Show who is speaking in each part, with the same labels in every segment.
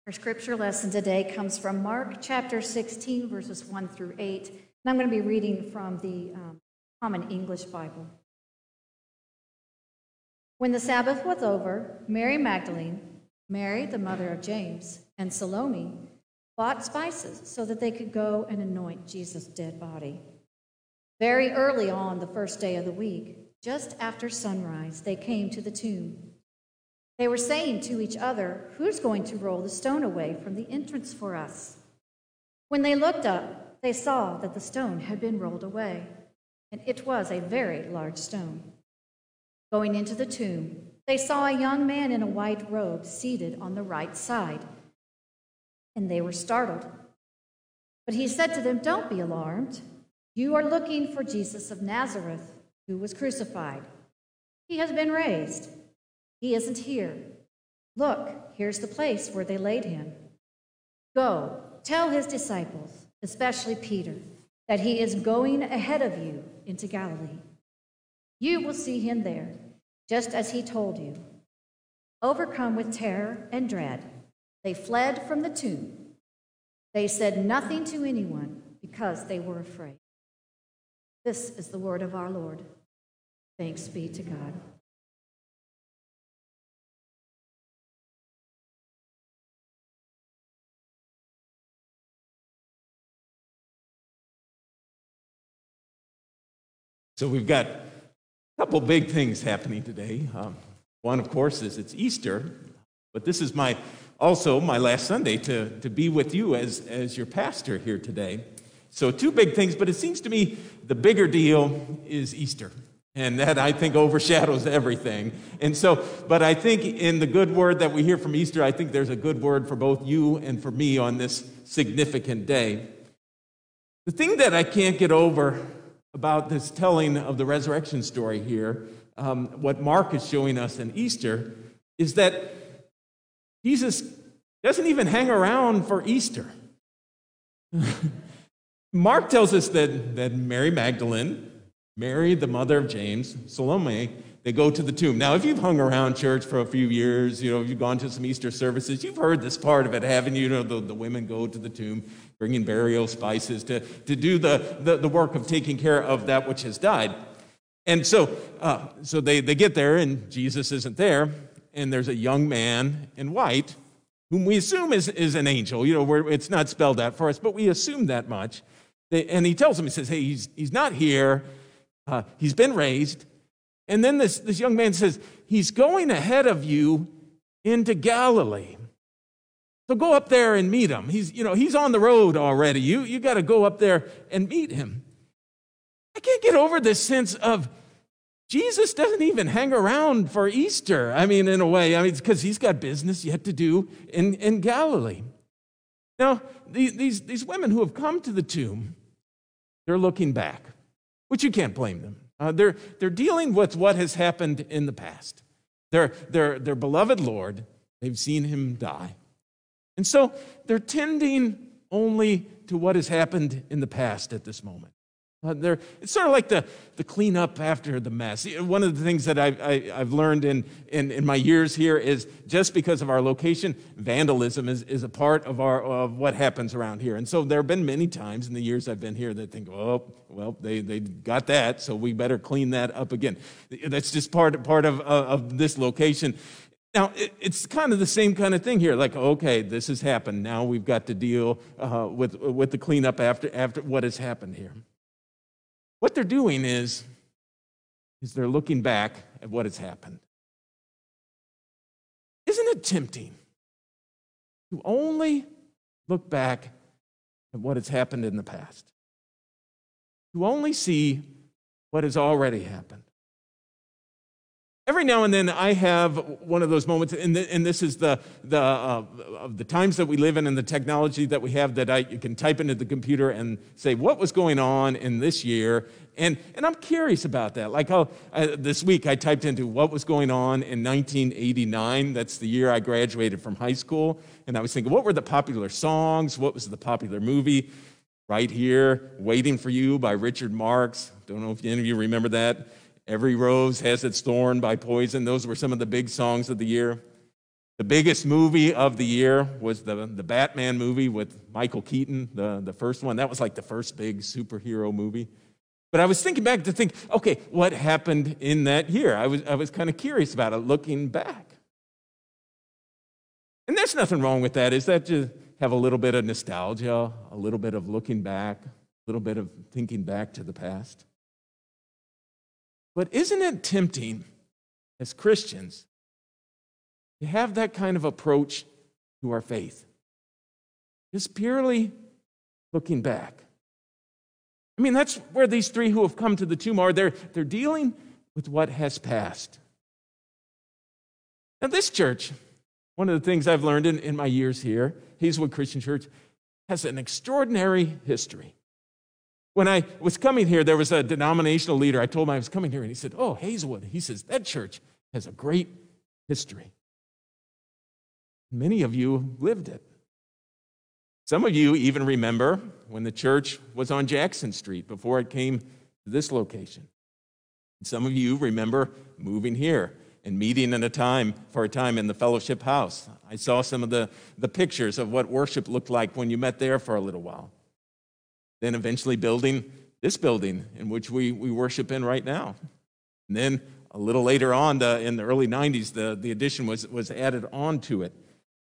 Speaker 1: Our scripture lesson today comes from Mark chapter 16, verses 1 through 8. And I'm going to be reading from the Common English Bible. When the Sabbath was over, Mary Magdalene, Mary, the mother of James, and Salome bought spices so that they could go and anoint Jesus' dead body. Very early on the first day of the week, just after sunrise, they came to the tomb. They were saying to each other, "Who's going to roll the stone away from the entrance for us?" When they looked up, they saw that the stone had been rolled away, and it was a very large stone. Going into the tomb, they saw a young man in a white robe seated on the right side, and they were startled. But he said to them, "Don't be alarmed. You are looking for Jesus of Nazareth, who was crucified. He has been raised. He isn't here. Look, here's the place where they laid him. Go, tell his disciples, especially Peter, that he is going ahead of you into Galilee. You will see him there, just as he told you." Overcome with terror and dread, they fled from the tomb. They said nothing to anyone because they were afraid. This is the word of our Lord. Thanks be to God.
Speaker 2: So we've got a couple big things happening today. One, of course, is it's Easter, but this is also my last Sunday to be with you as your pastor here today. So two big things, but it seems to me the bigger deal is Easter, and that, I think, overshadows everything. And so, but I think in the good word that we hear from Easter, I think there's a good word for both you and for me on this significant day. The thing that I can't get over about this telling of the resurrection story here, what Mark is showing us in Easter, is that Jesus doesn't even hang around for Easter. Mark tells us that Mary Magdalene, Mary, the mother of James, Salome, they go to the tomb. Now, if you've hung around church for a few years, you've gone to some Easter services, you've heard this part of it, haven't you? The women go to the tomb, bringing burial spices to do the work of taking care of that which has died. And so they get there, and Jesus isn't there, and there's a young man in white, whom we assume is an angel. It's not spelled out for us, but we assume that much. And he tells them, he says, "Hey, he's not here. He's been raised." And then this young man says, "He's going ahead of you into Galilee. So go up there and meet him. He's on the road already. You got to go up there and meet him." I can't get over this sense of Jesus doesn't even hang around for Easter. In a way, it's because he's got business yet to do in Galilee. Now, these women who have come to the tomb, they're looking back, which you can't blame them. They're dealing with what has happened in the past. Their beloved Lord, they've seen him die. And so they're tending only to what has happened in the past at this moment. It's sort of like the cleanup after the mess. One of the things that I've learned in my years here is just because of our location, vandalism is a part of what happens around here. And so there have been many times in the years I've been here that think, "Oh, well, they got that, so we better clean that up again." That's just part of this location. Now, it's kind of the same kind of thing here. Like, okay, this has happened. Now we've got to deal with the cleanup after what has happened here. What they're doing is they're looking back at what has happened. Isn't it tempting to only look back at what has happened in the past? To only see what has already happened? Every now and then I have one of those moments, and this is the times that we live in and the technology that we have, that I can type into the computer and say, what was going on in this year? And I'm curious about that. Like this week I typed into what was going on in 1989. That's the year I graduated from high school. And I was thinking, what were the popular songs? What was the popular movie? Right Here, Waiting for You by Richard Marx. Don't know if any of you remember that. Every Rose Has Its Thorn by Poison. Those were some of the big songs of the year. The biggest movie of the year was the Batman movie with Michael Keaton, the first one. That was like the first big superhero movie. But I was thinking back to think, okay, what happened in that year? I was kind of curious about it, looking back. And there's nothing wrong with that. Is that just have a little bit of nostalgia, a little bit of looking back, a little bit of thinking back to the past? But isn't it tempting as Christians to have that kind of approach to our faith? Just purely looking back. I mean, that's where these three who have come to the tomb are. They're dealing with what has passed. Now, this church, one of the things I've learned in my years here, Hazelwood Christian Church, has an extraordinary history. When I was coming here, there was a denominational leader. I told him I was coming here, and he said, "Oh, Hazelwood." He says, "That church has a great history." Many of you lived it. Some of you even remember when the church was on Jackson Street before it came to this location. Some of you remember moving here and meeting for a time in the fellowship house. I saw some of the pictures of what worship looked like when you met there for a little while. Then eventually building this building in which we worship in right now. And then a little later on, in the early 90s, the addition was added on to it.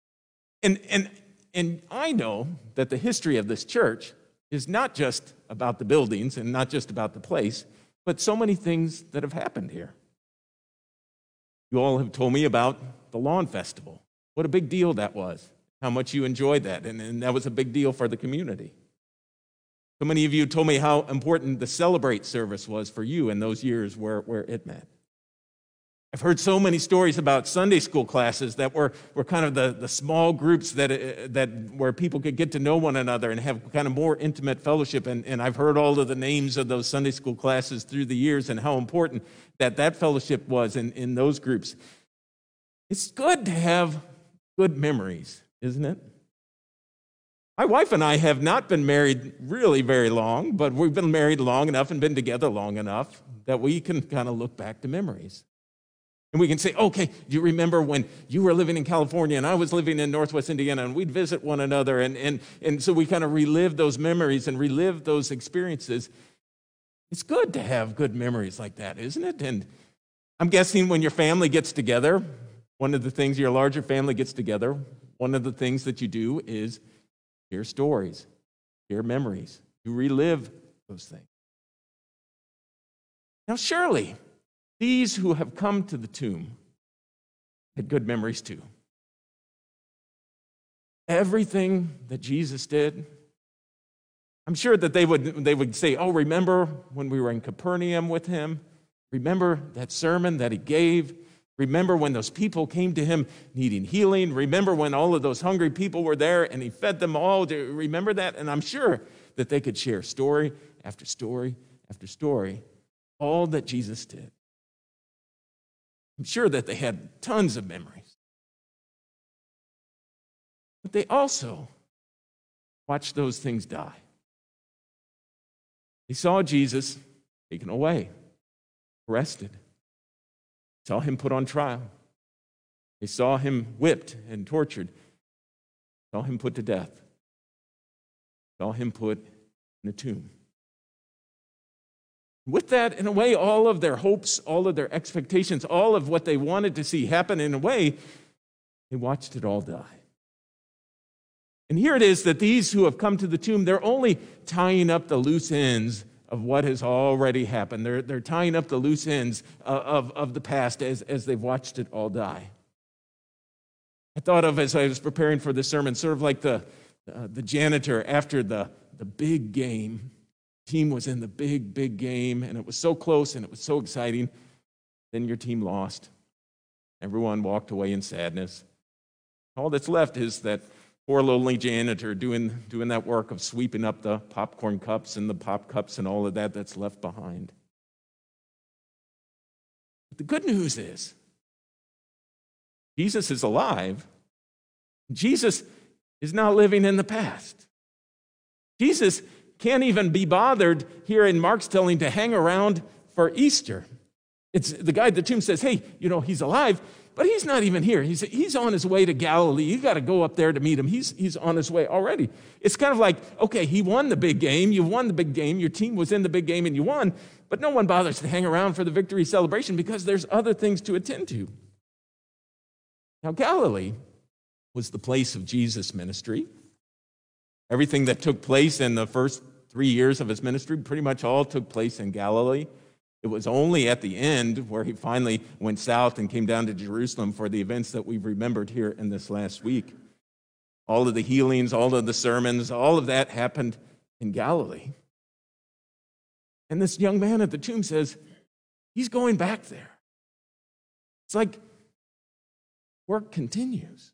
Speaker 2: And I know that the history of this church is not just about the buildings and not just about the place, but so many things that have happened here. You all have told me about the Lawn Festival. What a big deal that was, how much you enjoyed that, and that was a big deal for the community. So many of you told me how important the Celebrate service was for you in those years where it met. I've heard so many stories about Sunday school classes that were kind of the small groups that where people could get to know one another and have kind of more intimate fellowship. And I've heard all of the names of those Sunday school classes through the years and how important that fellowship was in those groups. It's good to have good memories, isn't it? My wife and I have not been married really very long, but we've been married long enough and been together long enough that we can kind of look back to memories. And we can say, okay, do you remember when you were living in California and I was living in Northwest Indiana, and we'd visit one another, and so we kind of relive those memories and relive those experiences. It's good to have good memories like that, isn't it? And I'm guessing when your family gets together, one of the things, your larger family gets together, one of the things that you do is share stories, share memories. You relive those things. Now, surely, these who have come to the tomb had good memories too. Everything that Jesus did, I'm sure that they would say, "Oh, remember when we were in Capernaum with him? Remember that sermon that he gave? Remember when those people came to him needing healing? Remember when all of those hungry people were there and he fed them all? Do you remember that?" And I'm sure that they could share story after story after story, all that Jesus did. I'm sure that they had tons of memories. But they also watched those things die. They saw Jesus taken away, arrested. They saw him put on trial. They saw him whipped and tortured. They saw him put to death. They saw him put in a tomb. With that, in a way, all of their hopes, all of their expectations, all of what they wanted to see happen, in a way, they watched it all die. And here it is that these who have come to the tomb, they're only tying up the loose ends of what has already happened. They're tying up the loose ends of the past as they've watched it all die. I thought of, as I was preparing for this sermon, sort of like the janitor after the big game. Team was in the big game, and it was so close and it was so exciting. Then your team lost. Everyone walked away in sadness. All that's left is that poor lonely janitor doing that work of sweeping up the popcorn cups and the pop cups and all of that that's left behind. But the good news is Jesus is alive. Jesus is not living in the past. Jesus can't even be bothered here in Mark's telling to hang around for Easter. It's the guy at the tomb says, "Hey, he's alive, But he's not even here. He's on his way to Galilee. You got to go up there to meet him. He's on his way already. It's kind of like, okay, he won the big game. You won the big game. Your team was in the big game and you won. But no one bothers to hang around for the victory celebration because there's other things to attend to. Now, Galilee was the place of Jesus' ministry. Everything that took place in the first 3 years of his ministry pretty much all took place in Galilee. It was only at the end where he finally went south and came down to Jerusalem for the events that we've remembered here in this last week. All of the healings, all of the sermons, all of that happened in Galilee. And this young man at the tomb says, he's going back there. It's like work continues.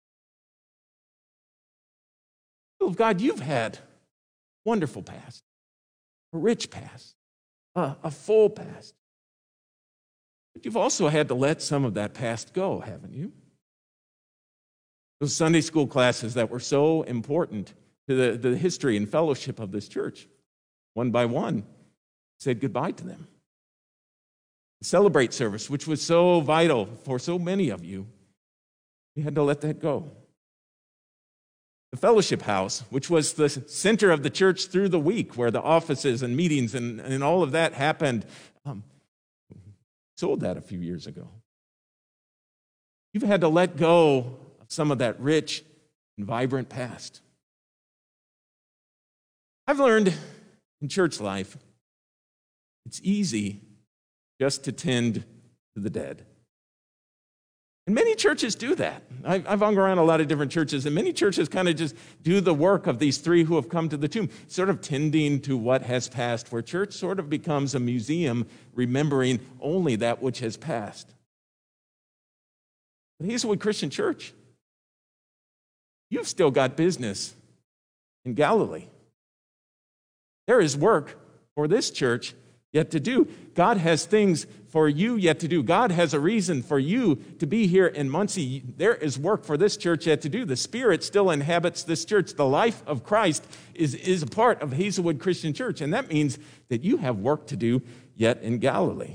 Speaker 2: People of God, you've had a wonderful past, a rich past. A full past. But you've also had to let some of that past go, haven't you? Those Sunday school classes that were so important to the history and fellowship of this church, one by one, said goodbye to them. The Celebrate service, which was so vital for so many of you, you had to let that go. The fellowship house, which was the center of the church through the week, where the offices and meetings and all of that happened, sold that a few years ago. You've had to let go of some of that rich and vibrant past. I've learned in church life, it's easy just to tend to the dead. And many churches do that. I've hung around a lot of different churches, and many churches kind of just do the work of these three who have come to the tomb, sort of tending to what has passed, where church sort of becomes a museum remembering only that which has passed. But Hazelwood Christian Church, you've still got business in Galilee. There is work for this church yet to do. God has things for you yet to do. God has a reason for you to be here in Muncie. There is work for this church yet to do. The Spirit still inhabits this church. The life of Christ is a part of Hazelwood Christian Church, and that means that you have work to do yet in Galilee.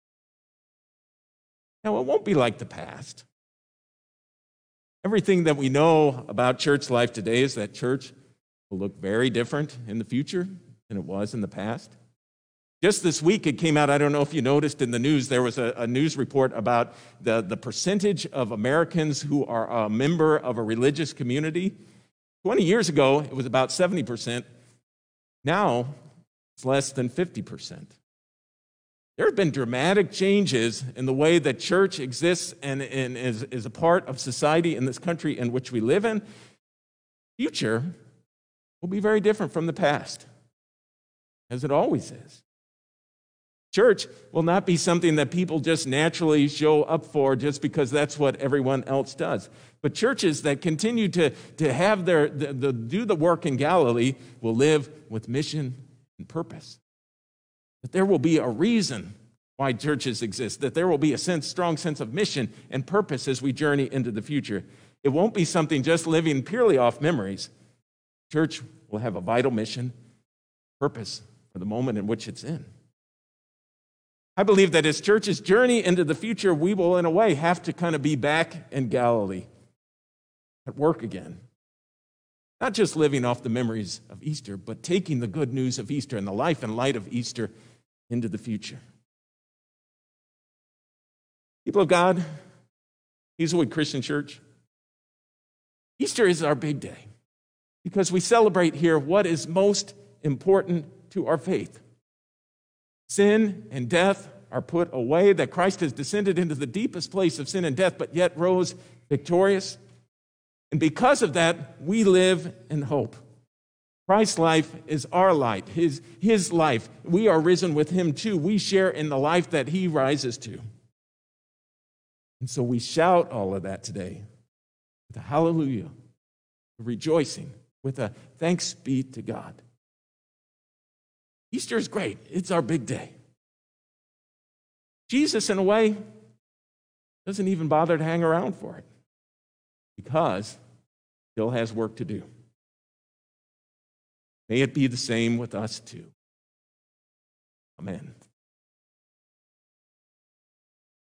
Speaker 2: Now, it won't be like the past. Everything that we know about church life today is that church will look very different in the future than it was in the past. Just this week, it came out, I don't know if you noticed in the news, there was a news report about the percentage of Americans who are a member of a religious community. 20 years ago, it was about 70%. Now, it's less than 50%. There have been dramatic changes in the way that church exists and is a part of society in this country in which we live in. The future will be very different from the past, as it always is. Church will not be something that people just naturally show up for just because that's what everyone else does. But churches that continue to have do the work in Galilee will live with mission and purpose. That there will be a reason why churches exist, that there will be a strong sense of mission and purpose as we journey into the future. It won't be something just living purely off memories. Church will have a vital mission, purpose for the moment in which it's in. I believe that as churches journey into the future, we will, in a way, have to kind of be back in Galilee, at work again. Not just living off the memories of Easter, but taking the good news of Easter and the life and light of Easter into the future. People of God, Hazelwood Christian Church, Easter is our big day because we celebrate here what is most important to our faith. Sin and death are put away, that Christ has descended into the deepest place of sin and death, but yet rose victorious. And because of that, we live in hope. Christ's life is our light, his life. We are risen with him too. We share in the life that he rises to. And so we shout all of that today with a hallelujah, a rejoicing, with a thanks be to God. Easter is great. It's our big day. Jesus, in a way, doesn't even bother to hang around for it because he still has work to do. May it be the same with us too. Amen.